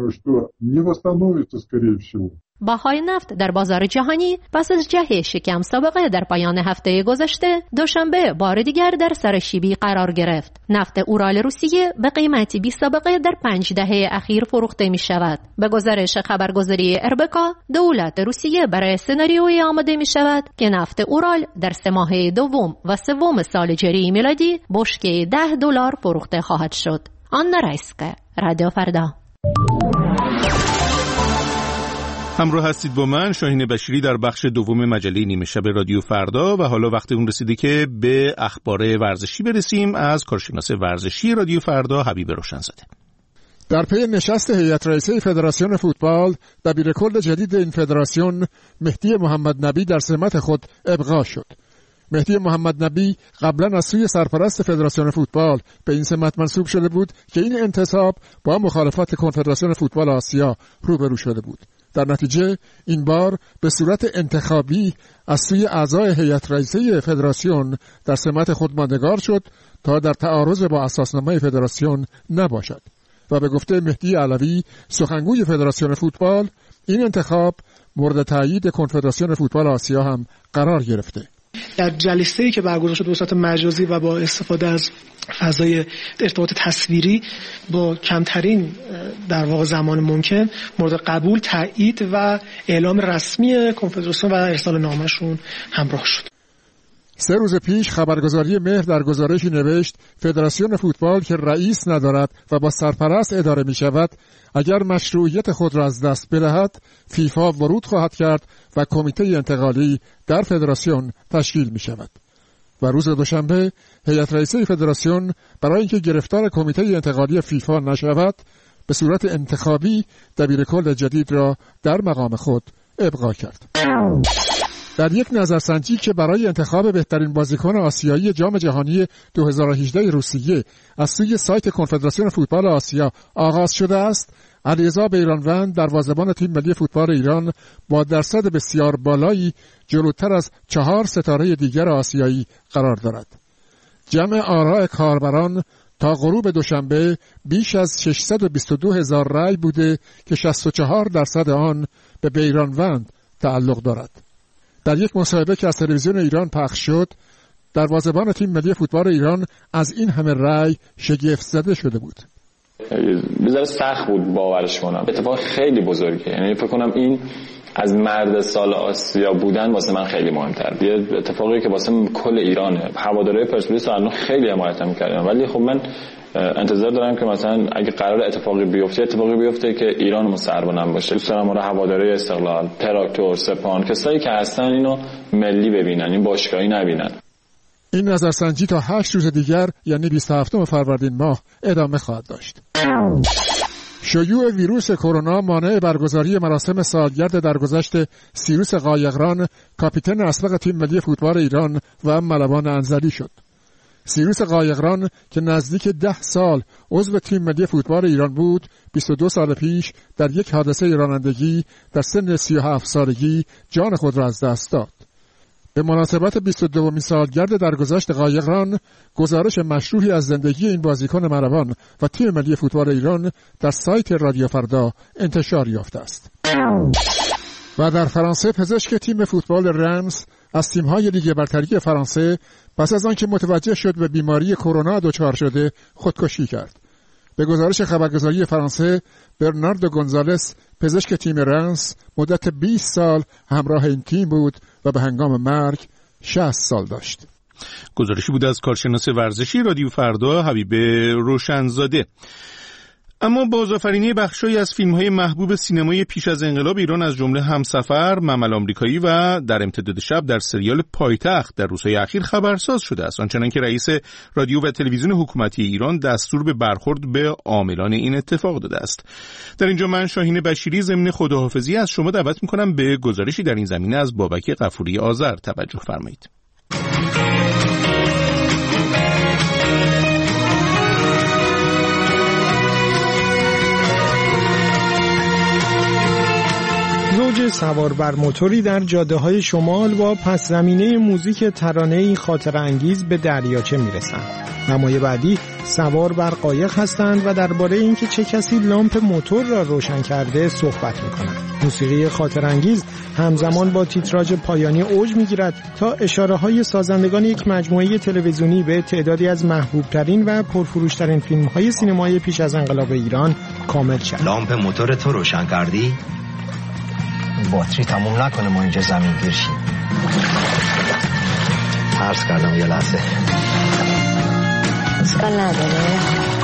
بهای نفت در بازار جهانی پس از جهش کم سابقه در پایان هفته گذشته دوشنبه بار دیگر در سر شیبی قرار گرفت. نفت اورال روسیه به قیمتی بی سابقه در پنج دهه اخیر فروخته می شود. به گزارش خبرگزاری اربکا، دولت روسیه برای سناریوی آماده می شود که نفت اورال در سه ماهه دوم و سوم سال جاری میلادی بشکه ده دلار فروخته خواهد شد. آنا رایسکا، رادیو فردا. همراه هستید با من شاهین بشیری در بخش دوم مجله نیمه شب رادیو فردا و حالا وقت اون رسیده که به اخبار ورزشی برسیم از کارشناس ورزشی رادیو فردا حبیب روشنزاده. در پی نشست هیئت رئیسه فدراسیون فوتبال، دبیرکل جدید این فدراسیون مهدی محمد نبی در سمت خود ابقا شد. مهدی محمد نبی قبلا از سوی سرپرست فدراسیون فوتبال به این سمت منصوب شده بود که این انتصاب با مخالفت کنفدراسیون فوتبال آسیا روبرو شده بود. در نتیجه این بار به صورت انتخابی از سوی اعضای هیئت رئیسه فدراسیون در سمت خود ماندگار شد تا در تعارض با اساسنامه فدراسیون نباشد و به گفته مهدی علوی سخنگوی فدراسیون فوتبال این انتخاب مورد تایید کنفدراسیون فوتبال آسیا هم قرار گرفته. در جلسه‌ای که برگزار شد به صورت مجازی و با استفاده از فضای ارتباط تصویری با کمترین در واقع زمان ممکن مورد قبول، تایید و اعلام رسمی کنفدراسیون و ارسال نامشون همراه شد. سه روز پیش خبرگزاری مهر در گزارشی نوشت فدراسیون فوتبال که رئیس ندارد و با سرپرست اداره می شود اگر مشروعیت خود را از دست بدهد فیفا ورود خواهد کرد و کمیته انتقالی در فدراسیون تشکیل می شود. و روز دوشنبه هیئت رئیسه فدراسیون برای اینکه گرفتار کمیته انتقالی فیفا نشود به صورت انتخابی دبیرکل جدید را در مقام خود ابقا کرد. در یک نظرسنجی که برای انتخاب بهترین بازیکن آسیایی جام جهانی دو هزار و هجده روسیه از سوی سایت کنفدراسیون فوتبال آسیا آغاز شده است، علیرضا بیرانوند دروازه‌بان تیم ملی فوتبال ایران با درصد بسیار بالایی جلوتر از چهار ستاره دیگر آسیایی قرار دارد. جمع آراء کاربران تا غروب دوشنبه بیش از ششصد و بیست و دو هزار رأی بوده که شصت و چهار درصد آن به بیرانوند تعلق دارد. در یک مصاحبه که از تلویزیون ایران پخش شد، دروازه‌بان تیم ملی فوتبال ایران از این همه رأی شگفت زده شده بود. بذاره سخت بود باورش کنم. اتفاق خیلی بزرگه. یعنی فکر کنم این از مرد سال آسیا بودن واسه من خیلی مهم‌تر. یه اتفاقی که واسه کل ایرانه. هوادارهای پرسپولیس الان خیلی حمایتم کردن، ولی خب من انتظار دارم که مثلا اگه قرار اتفاقی بیفته اتفاقی بیفته که ایران سربلند باشه. دوست دارم اون هواداری استقلال، تراکتور، سپاهان، کسایی که هستن اینو ملی ببینن، این باشگاهی نبینن. این نظرسنجی تا هشت روز دیگر یعنی بیست و هفتم فروردین ماه ادامه خواهد داشت. شیوع ویروس کرونا مانع برگزاری مراسم سالگرد درگذشت سیروس قایقران، کاپیتان اسبق تیم ملی فوتبال ایران و ملوان انزلی شد. سیروس قایقران که نزدیک ده سال عضو تیم ملی فوتبال ایران بود، بیست و دو سال پیش در یک حادثه رانندگی در سن سی و هفت سالگی جان خود را از دست داد. به مناسبت بیست و دومین سالگرد درگذشت قایقران، گزارش مشروحی از زندگی این بازیکن مروان و تیم ملی فوتبال ایران در سایت رادیو فردا انتشار یافته است. و در فرانسه پزشک تیم فوتبال رمز از تیم‌های لیگ برتری فرانسه پس از آنکه متوجه شد به بیماری کرونا دچار شده خودکشی کرد. به گزارش خبرگزاری فرانسه، برناردو گونزالس پزشک تیم رمز مدت بیست سال همراه این تیم بود و به هنگام مرگ شصت سال داشت. گزارشی بود از کارشناس ورزشی رادیو فردا حبیب روشنزاده. اما بازآفرینی بخشی از فیلم‌های محبوب سینمای پیش از انقلاب ایران از جمله همسفر، ممل آمریکایی و در امتداد شب در سریال پایتخت در روزهای اخیر خبرساز شده است، آنچنان که رئیس رادیو و تلویزیون حکومتی ایران دستور به برخورد به عاملان این اتفاق داده است. در اینجا من شاهین بشیری ضمن خداحافظی از شما دعوت می‌کنم به گزارشی در این زمینه از بابک غفوری آذر توجه فرمایید. زوج سوار بر موتوری در جاده‌های شمال با پس زمینه موزیک ترانه‌ای خاطرانگیز به دریاچه میرسند. نمای بعدی سوار بر قایق هستند و درباره اینکه چه کسی لامپ موتور را روشن کرده صحبت می‌کنند. موسیقی خاطرانگیز همزمان با تیتراژ پایانی اوج می‌گیرد تا اشاره‌های سازندگان یک مجموعه تلویزیونی به تعدادی از محبوب‌ترین و پرفروش‌ترین فیلم‌های سینمایی پیش از انقلاب ایران کامل شد. لامپ موتور تو روشن کردی؟ باتری تموم نکنه ما اینجا زمین گیر شیم. عرض کردم یه لحظه. اشکال نداره.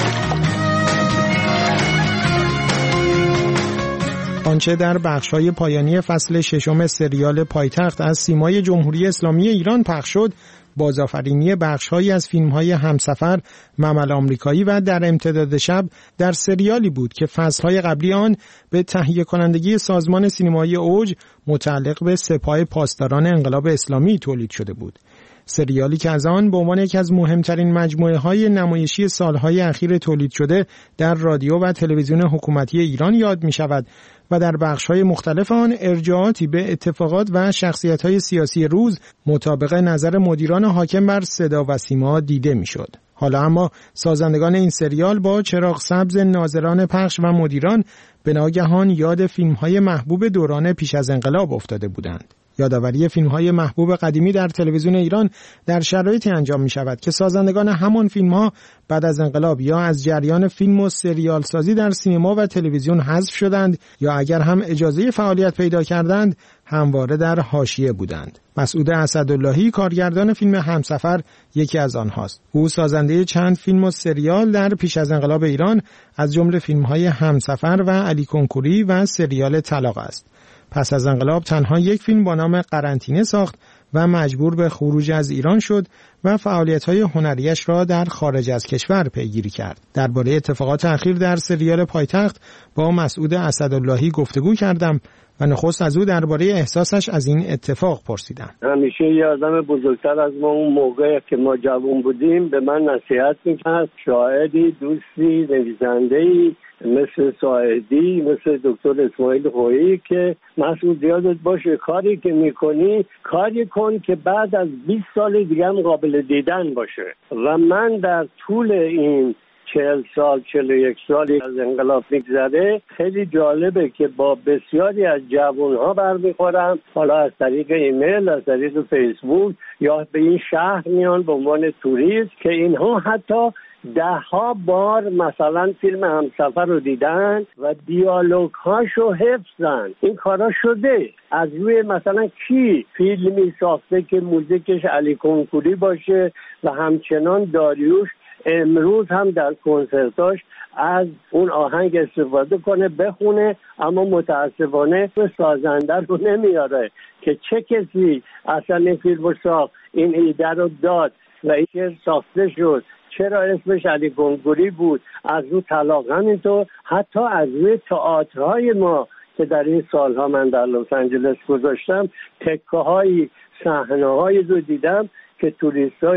آنچه در بخش‌های پایانی فصل ششم سریال پایتخت از سیمای جمهوری اسلامی ایران پخش شد، بازآفرینی بخش‌هایی از فیلم‌های همسفر، ممل آمریکایی و در امتداد شب در سریالی بود که فصل‌های قبلی آن به تهیه کنندگی سازمان سینمایی اوج متعلق به سپاه پاسداران انقلاب اسلامی تولید شده بود. سریالی که از آن به عنوان یکی از مهمترین مجموعه‌های نمایشی سالهای اخیر تولید شده در رادیو و تلویزیون حکومتی ایران یاد می‌شود و در بخش‌های مختلف آن ارجاعاتی به اتفاقات و شخصیت‌های سیاسی روز مطابق نظر مدیران حاکم بر صدا و سیما دیده می‌شد. حالا اما سازندگان این سریال با چراغ سبز ناظران پخش و مدیران به ناگهان یاد فیلم‌های محبوب دوران پیش از انقلاب افتاده بودند. یادآوری فیلم‌های محبوب قدیمی در تلویزیون ایران در شرایطی انجام می‌شود که سازندگان همان فیلم‌ها بعد از انقلاب یا از جریان فیلم و سریال سازی در سینما و تلویزیون حذف شدند یا اگر هم اجازه فعالیت پیدا کردند همواره در حاشیه بودند. مسعود اسداللهی کارگردان فیلم همسفر یکی از آنهاست. او سازنده چند فیلم و سریال در پیش از انقلاب ایران از جمله فیلم‌های همسفر و علی کنکوری و سریال طلاق است. پس از انقلاب تنها یک فیلم با نام قرنطینه ساخت و مجبور به خروج از ایران شد و فعالیت‌های هنریش را در خارج از کشور پیگیری کرد. درباره اتفاقات اخیر در سریال پایتخت با مسعود اسداللهی گفتگو کردم و نخست از او درباره احساسش از این اتفاق پرسیدم. همیشه یه آدم بزرگتر از ما اون موقع که ما جوان بودیم به من نصیحت می‌کرد، شاعری، دوستی، نویسنده‌ای مثل ساعدی، مثل دکتر اسماعیل خویی که مسئول یادت باشه کاری که میکنی کاری کن که بعد از بیست سال دیگه هم قابل دیدن باشه. و من در طول این چهل سال چهل و یک سالی از انقلاب میگذره خیلی جالبه که با بسیاری از جوانها برمیخورم، حالا از طریق ایمیل، از طریق فیسبوک یا به این شهر میان به عنوان توریست که اینها حتی ده ها بار مثلا فیلم همسفر رو دیدن و دیالوگ هاشو حفظن. این کارا شده. از روی مثلا کی فیلمی ساخته که موزیکش علی کنکوری باشه و همچنان داریوش امروز هم در کنسرتاش از اون آهنگ استفاده کنه بخونه، اما متاسفانه سازنده رو نمیاره که چه کسی اصلا این فیلم رو ساخت، این ایده رو داد و این ساخته شد، چرا اسمش علی کنکوری بود، از رو طلاق. همینطور حتی از روی تئاترهای ما که در این سالها من در لس آنجلس گذاشتم تکه های صحنه های رو دیدم که توریستایی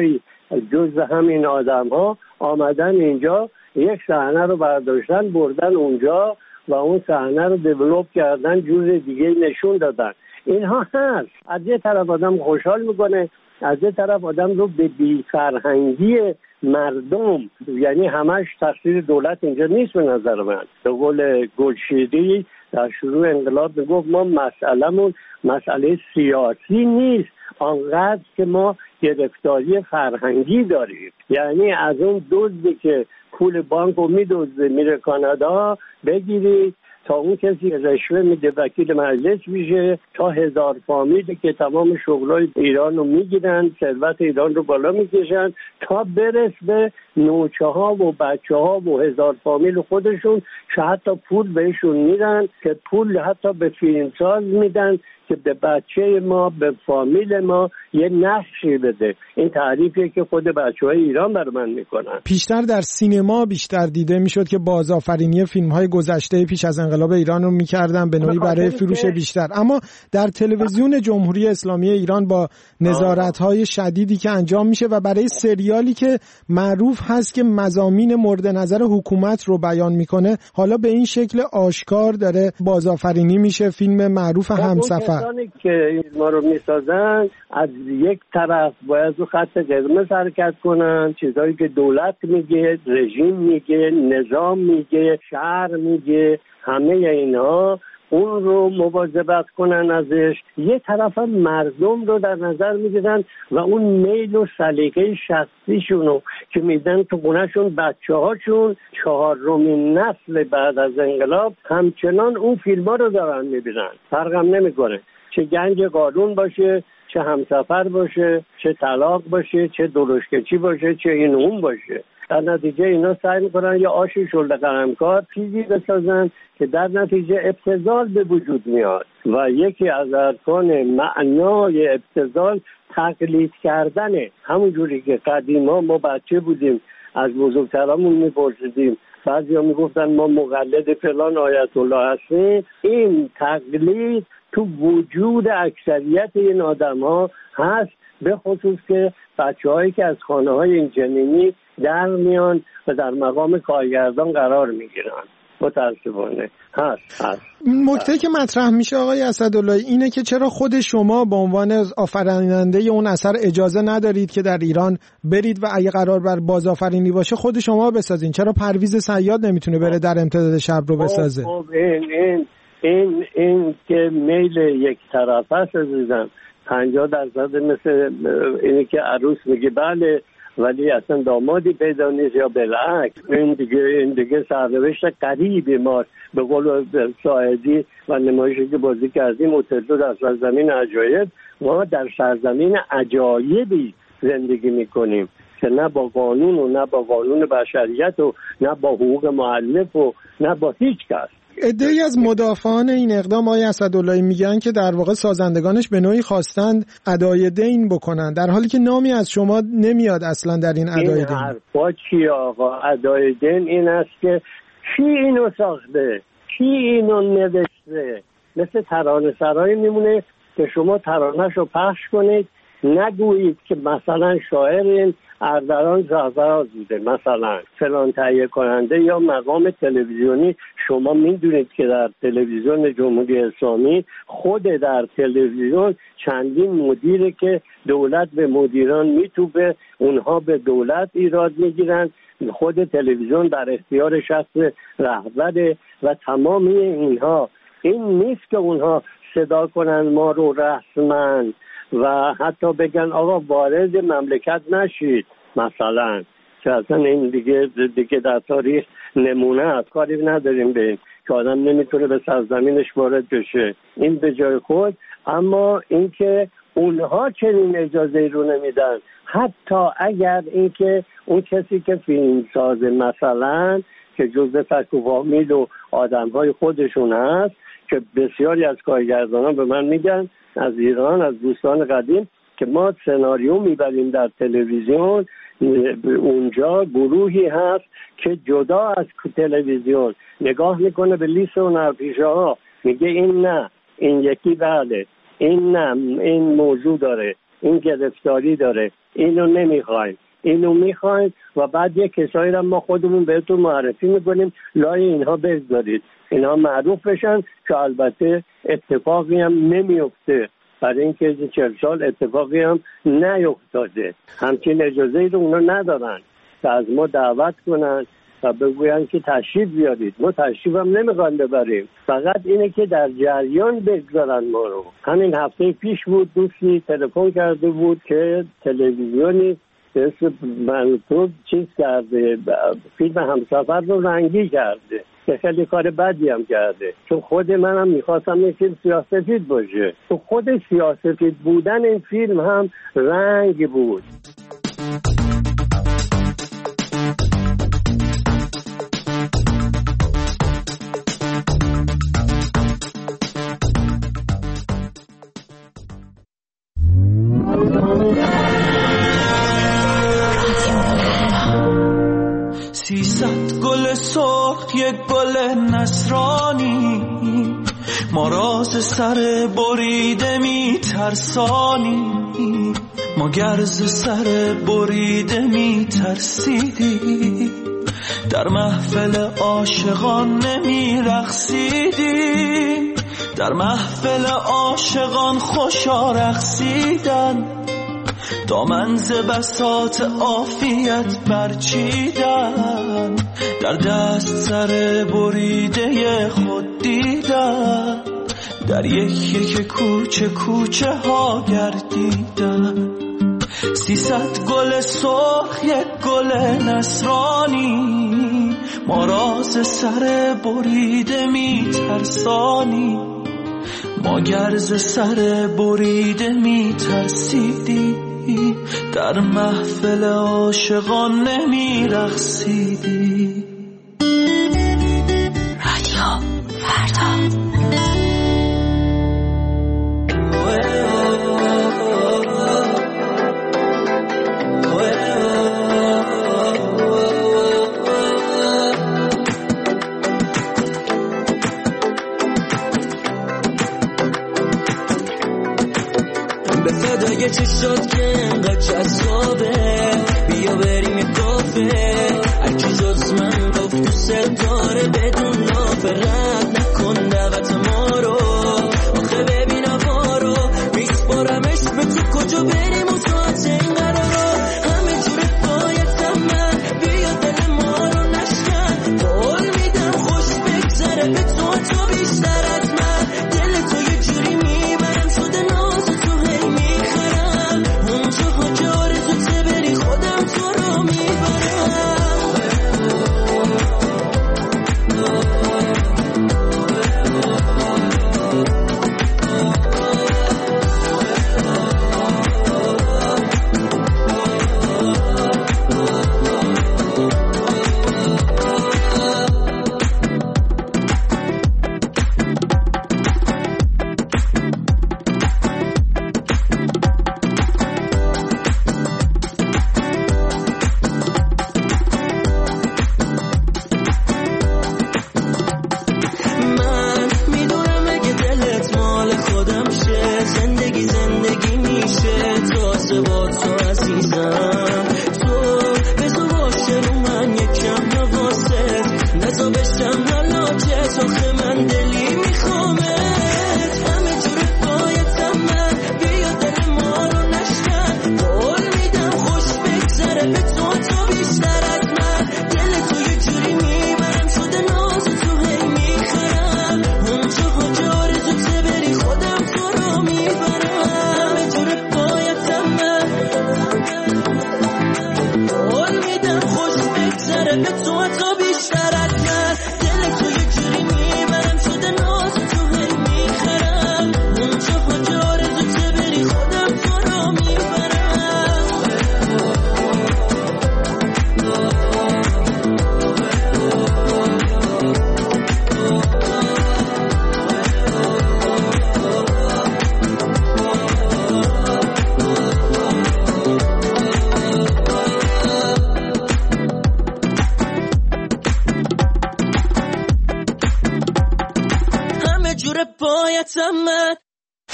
جز همین آدم ها آمدن اینجا، یک صحنه رو برداشتن بردن اونجا و اون صحنه رو دیولوپ کردن، جور دیگه نشون دادن. اینها هست. از یه طرف آدم خوشحال میکنه، از یه طرف آدم رو به بی‌فرهنگی مردم، یعنی همش تقصیر دولت اینجا نیست به نظر من. به قول گلشیری در شروع انقلاب میگفت ما مسئلهمون مسئله سیاسی نیست آنقدر که ما گرفتاری فرهنگی داریم. یعنی از اون دزدی که پول بانک رو میدزده میره کانادا بگیرید، تا اون کسی رشوه میده وکیل مجلس میشه، تا هزار فامیل که تمام شغلای ایران رو میگیرن، ثروت ایران رو بالا میکشن، تا برس به نوچه ها و بچه ها و هزار فامیل خودشون که حتی پول بهشون میدن، که پول حتی به فیلمساز میدن که به بچه ما، به فامیل ما یه نقشی بده. این تعریفیه که خود بچه‌های ایران بر من میکنن. پیشتر در سینما بیشتر دیده میشد که بازآفرینی فیلم‌های گذشته پیش از انقلاب ایران رو میکردن به نوعی برای فروش بیشتر، اما در تلویزیون جمهوری اسلامی ایران با نظارت‌های شدیدی که انجام میشه و برای سریالی که معروف هست که مضامین مورد نظر حکومت رو بیان میکنه، حالا به این شکل آشکار داره بازآفرینی میشه فیلم معروف همسفر. کسانی که ما رو میسازن از یک طرف باید رو خط قرمز حرکت کنن، چیزایی که دولت میگه، رژیم میگه، نظام میگه، شهر میگه، همه اینها اون رو مواظبت کنن ازش. یه طرف هم مردم رو در نظر میگیرن و اون میل و سلیقه شخصیشونو که میدن تو خونهشون بچه هاشون چهارمین نسل بعد از انقلاب همچنان اون فیلم ها رو دارن میبینن. فرقم نمیکنه چه گنج قانون باشه، چه همسفر باشه، چه طلاق باشه، چه درشکچی باشه، چه این اون باشه. در نتیجه اینا سعی میکنن یه آش شلد قلمکار چیزی بسازن که در نتیجه ابتذال به وجود میاد و یکی از ارکان معنای ابتذال تقلید کردنه. همون جوری که قدیما ما بچه بودیم از بزرگترامون میپرسیدیم، بعضیا میگفتن ما مقلد فلان آیت الله هستیم، این تقلید تو وجود اکثریت این آدم ها هست، به خصوص که بچه هایی که از خانه های اینجنینی در میان و در مقام کارگردان قرار میگیرن. متاسفانه هست هست نکته که مطرح میشه آقای اسدالله اینه که چرا خود شما به عنوان آفریننده اون اثر اجازه ندارید که در ایران برید و اگه قرار بر بازآفرینی باشه خود شما بسازین؟ چرا پرویز صیاد نمیتونه بره در امتداد شب رو بسازه؟ خب این این این این که میل یک طرف است عزیزم، پنجاه درصد مثل اینی که عروس میگه بله ولی اصلا دامادی پیدا نیست یا بالعکس. این دیگه این دیگه سرنوشت قریبی ماست. به قول ساعدی و نمایشی که بازی کردیم اوتلو در سرزمین عجایب، ما در سرزمین عجایبی زندگی میکنیم که نه با قانون و نه با قانون بشریت و نه با حقوق مؤلف و نه با هیچ کس. عده‌ای از مدافعان این اقدام آقای اسداللهی میگن که در واقع سازندگانش به نوعی خواستند ادای دین بکنن، در حالی که نامی از شما نمیاد اصلا در این ادای دین. این حرفا چی آقا؟ ادای دین این است که کی اینو ساخته، کی اینو نوشته. مثل ترانه سرایی میمونه که شما ترانه‌شو پخش کنید، نگویید که مثلا شاعر این اردران زعفراز بوده، مثلا فلان تهیه کننده یا مقام تلویزیونی. شما میدونید که در تلویزیون جمهوری اسلامی خود در تلویزیون چندین مدیره که دولت به مدیران میتوبه، اونها به دولت ایراد میگیرن، خود تلویزیون در اختیار شخص رهبر و تمامی اینها. این نیست که اونها صدا کنن ما رو رسما و حتی بگن آقا وارد مملکت نشید مثلا، که اصلا این دیگه دیگه در تاریخ نمونه از کاری نداریم به این که آدم نمیتونه به سرزمینش وارد بشه. این به جای خود، اما اینکه اونها چنین اجازه رو نمیدن، حتی اگر اینکه اون کسی که فیلم سازه مثلا که جزء فک و فامیل و آدم‌های خودشون هست، که بسیاری از کارگردانان به من میگن از ایران، از دوستان قدیم، که ما سناریو میبریم در تلویزیون، اونجا گروهی هست که جدا از تلویزیون نگاه میکنه به لیست هنرپیشه ها، میگه این نه، این یکی بله، این نه، این موضوع داره، این گرفتاری داره، اینو نمیخوایم، اینو میخواین و بعد یک کسایی رو ما خودمون بهتون معرفی میکنیم لای اینها بگذارید، اینها معروف بشن که البته اتفاقی هم نمیفته، برای اینکه چهل سال اتفاقی هم نیفتاده. همچین اجازه رو اونا ندارن که از ما دعوت کنن و بگوین که تشریف بیارید. ما تشریف هم نمیخوان ببریم، فقط اینه که در جریان بگذارن ما رو. همین هفته پیش بود دوستی تلفن کرده بود که تلویزیونی به اسم منطوب چیز کرده، فیلم همسفر رو رنگی کرده که خیلی کار بدی هم کرده، چون خود منم میخواستم این فیلم سیاه‌سفید باشه، تو خود سیاه‌سفید بودن این فیلم هم رنگ بود. سیصد گل سرخ یک گل نصرانی، ما راز سر بریده می ترسانی، ما گرز سر بریده می ترسیدی، در محفل عاشقان نمی رقصیدی، در محفل عاشقان خوشا رقصیدن، دامن ز بساط عافیت برچیدن، در دست سر بریده خود دیدن، در یک یک کوچه کوچه ها گردیدن. سیصد گل سرخ یک گل نصرانی، ما راز سر بریده می ترسانی، ما گرز سر بریده می ترسیدی، در محفل عاشقان نمی رقصیدی. رادیو فردا. به فدای چی شد که انقدر جذابه، بیا بریم یه کافه، هرکی جز من گفت دوست داره بدون نافه، رد نکن دعوت ما رو، آخه ببین هوا رو، میسپارمش به تو کجا بریم و ساعت این قرارو، همه جوره بایدم من، بیا دل ما رو نشکن، قول میدم خوش بگذره به تو تا بیشتر از من، دل تو یه جوری میبرم شده ناز تو هی میخرم، اونجا ها که آرزوته بری خودم تو رو میبرم.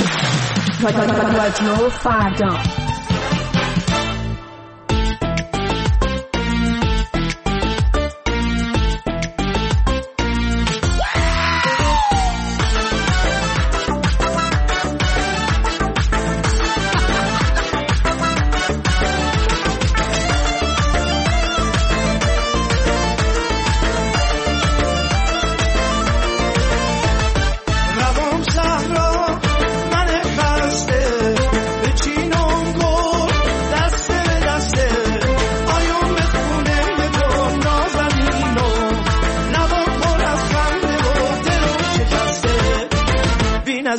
رادیو فردا.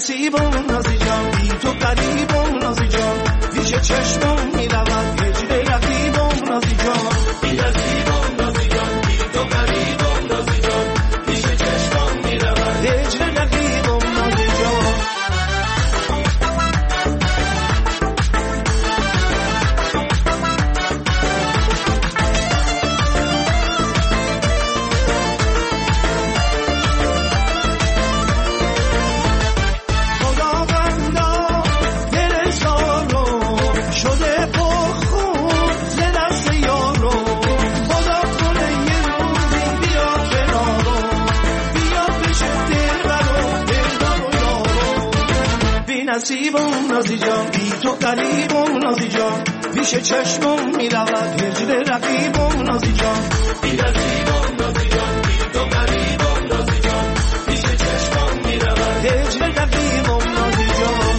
نصیبم نازی جان، بی تو قریبم نازی جان، پیش چشمم میرود هجر رقیبم نازی جان، بی نصیبم نازی جان، بی تو قریبم نازی جان، پیش چشمم میرود هجر رقیبم نازی جان. نصیبم نازی جان، بی تو قریبم نازی جان، پیش چشمم میرود هجر رقیبم نازی جان، بی نصیبم نازی جان، بی تو قریبم نازی جان، پیش چشمم میرود هجر رقیبم نازی جان.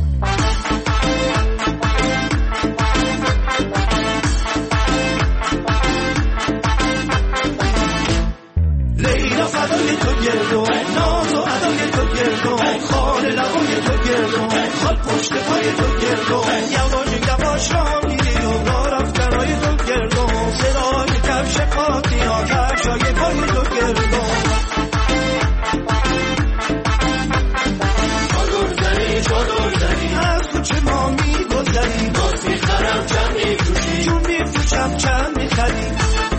لیلا فدای تو گردم، ناز و ادای تو گردم، خال لبای تو گردم، خال پشت پای تو گردم، یواش یواش را میری و را رفتنای تو گردم، صدای کفش پاتی ها کفشای پای تو گردم. چادر زنی چادر زنی از کوچه ما میگذری، باز میخرم چند میفروشی، چون میفروشم چند میخری.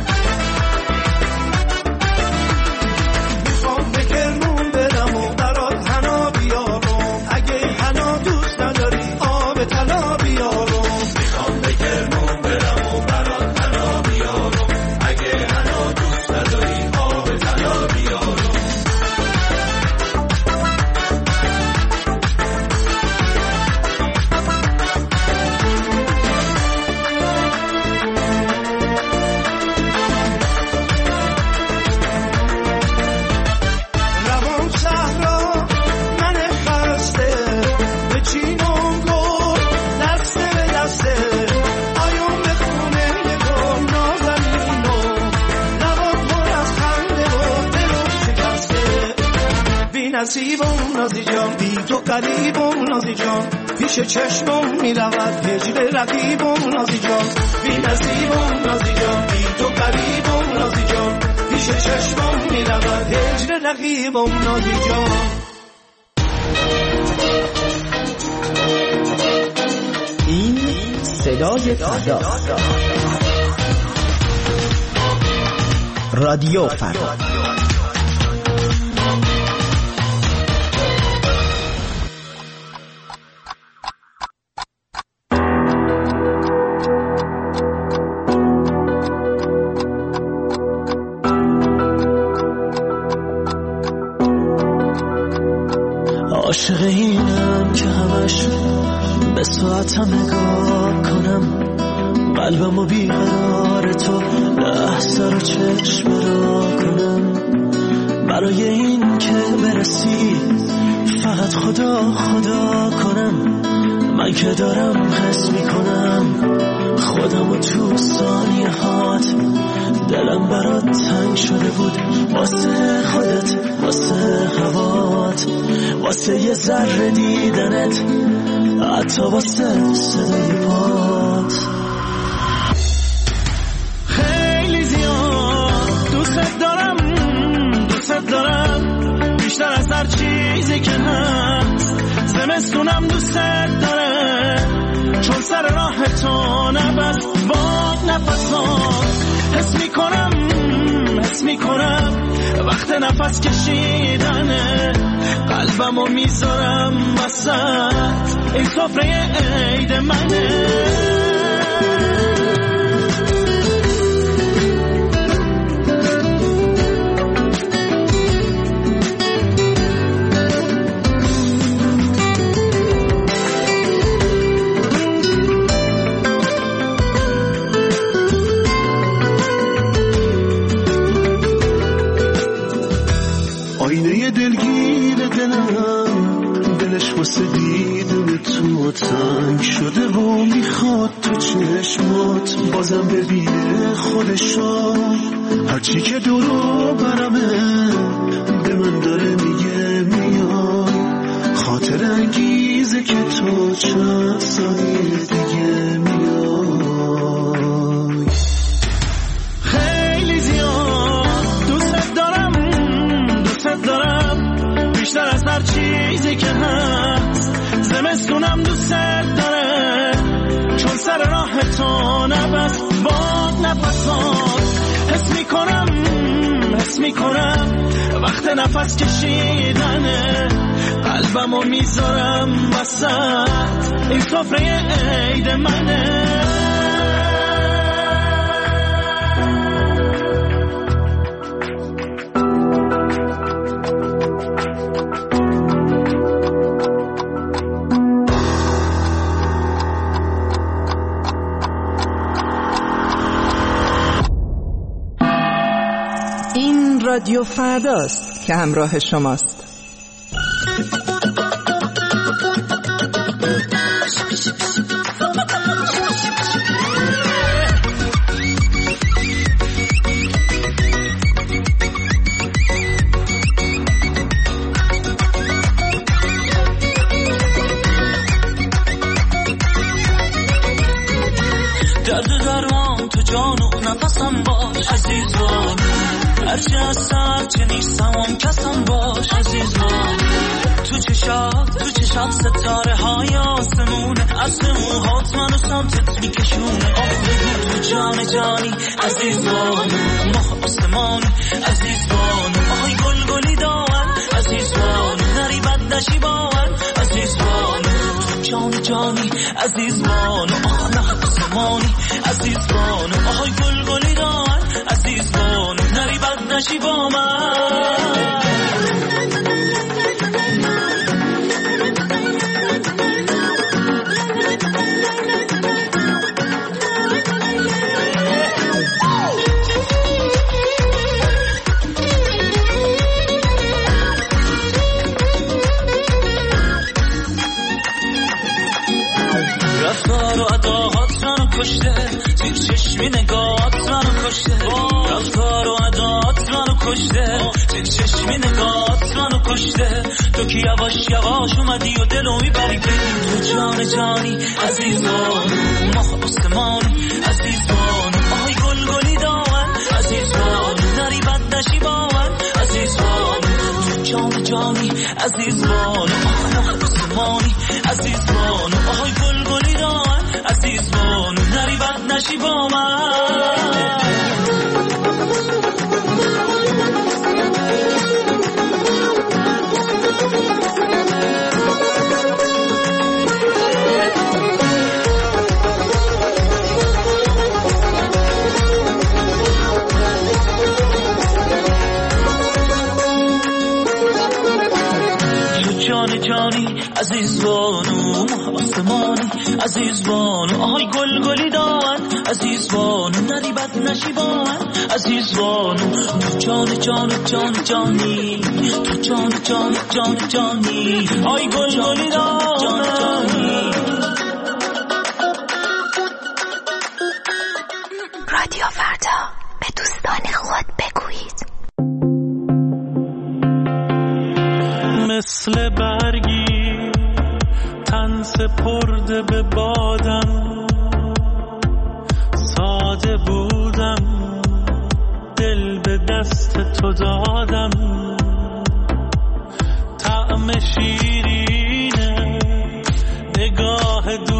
نصیبم نازی جان، بی تو قریبم نازی جان، پیش چشمم میرود هجر رقیبم نازی جان، بی نصیبم نازی جان، بی تو قریبم نازی جان، پیش چشمم میرود هجر رقیبم نازی جان. این صدای فردا، رادیو فردا. عاشق اینم که همش به ساعتم نگاه کنم، قلبمو بیقرار تو لحظه رو چشم را کنم، برای این که برسی فقط خدا خدا کنم، من که دارم حس میکنم خودمو تو ثانیه هات، دلم برات تنگ شده بود واسه خودت، واسه هوات، واسه یه ذره دیدنت، حتی واسه صدای پات. خیلی زیاد دوست دارم، دوست دارم بیشتر از هر چیزی که هست، زمستونم دوست داره چون سر راه تو نبست باد نفسات، حس میکنم حس میکنم وقت نفس کشیدنه، قلبمو میذارم وسط این سفره عید منه. آینه دلگیر دلم، دلش واسه دیدن تو تنگ شده و میخواد تو چشمات بازم ببینه خودشو، هرچی که دورو برمه به من داره میگه میای، خاطر انگیزه که تو چند ثانیه دیگه میای. خیلی زیاد دوست دارم دوست دارم بیشتر از هر چیزی که هست. زمستونم دوست داره چون سر راه تو نبست باد نفسات. حس میکنم حس میکنم وقت نفس کشیدنه. قلبمو میذارم وسط این سفره عید منه. این رادیو فرداست که همراه شماست. درد درمان تو جان و نفسم باش عزیزم. هرچی هستم چه نیستم هم کسم باش عزیزم. تو چشات تو چشات ستاره های آسمونه. از موهات منو سمتت میکشونه. آه بگو تو جان جانی عزیزم. ماه آسمانی عزیزم. آهای گل گلی داور عزیزم. نری بد نشی باور عزیزم. تو جان جانی عزیزم. آه نه آسمانی عزیزم. آهای گل گلی داور عزیزم. نری بد نشی با من. رفتار و اداهات منو کشته. تو چشمی نگاهات منو کشته. رفتار و اداهات منو کشته. تو چشمی نگاهات منو کشته. تو که یواش یواش اومدی و دلو میبری بدی. تو جان جانی عزیزان. ماه آسمانی عزیزان. آهای گل گلی داور عزیزان. نری بد نشی باور عزیزان. تو جان جانی عزیزان. آه آسمانی عزیزان. آهای گل گلی داور عزیزان. نری بد نشی با من. جان جانی عزیز بانو. آسمانی عزیز بانو. آهای گل گلی داور عزیز بانو. نری بد نشی با من عزیز بانو. تو جان جان جان جانی. تو جان جان جان جانی. آهای گل گلی داور جان جانی. رادیو فردا به دوستان خود بگویید. مثل برگی تن سپرده به بادم. ساده بودم دل به دست تو دادم. طعم شیرینه نگاه دو